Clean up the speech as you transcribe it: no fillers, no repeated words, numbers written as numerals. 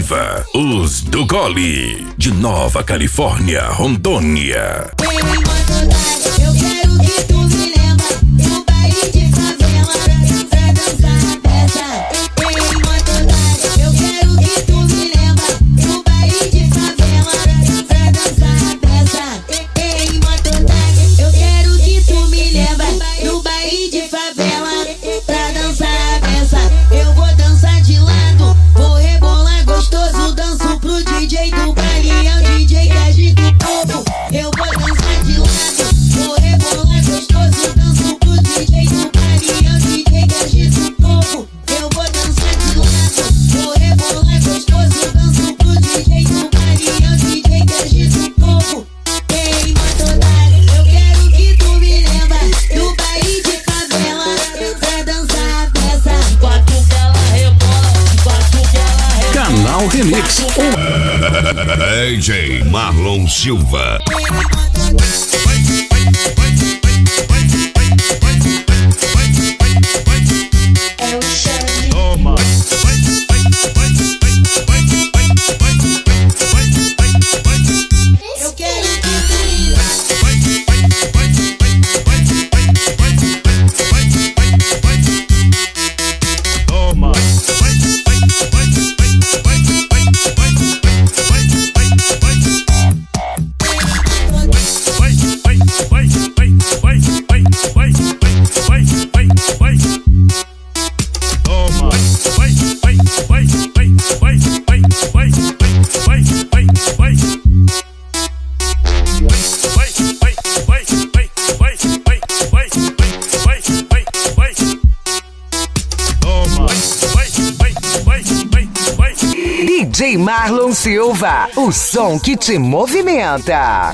Silva, os do Gole, de Nova Califórnia, Rondônia. Eu quero que tu me lembra do baile de favela pra dançar peça. Ei, mototáxi, eu quero que tu me lembra do baile de favela pra dançar peça. Ei, mototáxi, eu quero que tu me lembra do baile de favela pra dançar peça. Eu vou dançar de lado, vou rebolar gostoso, danço pro DJ do baile, é o DJ que agita o povo. Eu vou dançar de lado, vou rebolar gostoso, danço pro DJ do baile, é o DJ que agita o povo. Eu vou dançar de lado, vou rebolar gostoso, danço pro DJ do baile, é o DJ que agita o povo. Ei, mototáxi, eu quero que tu me lembra do baile de favela pra dançar a peça. Enquanto que ela rebola, enquanto que ela rebola. Canal Remix. DJ Marlon Silva. Eu quero que tu me DJ Marlon Silva, o som que te movimenta.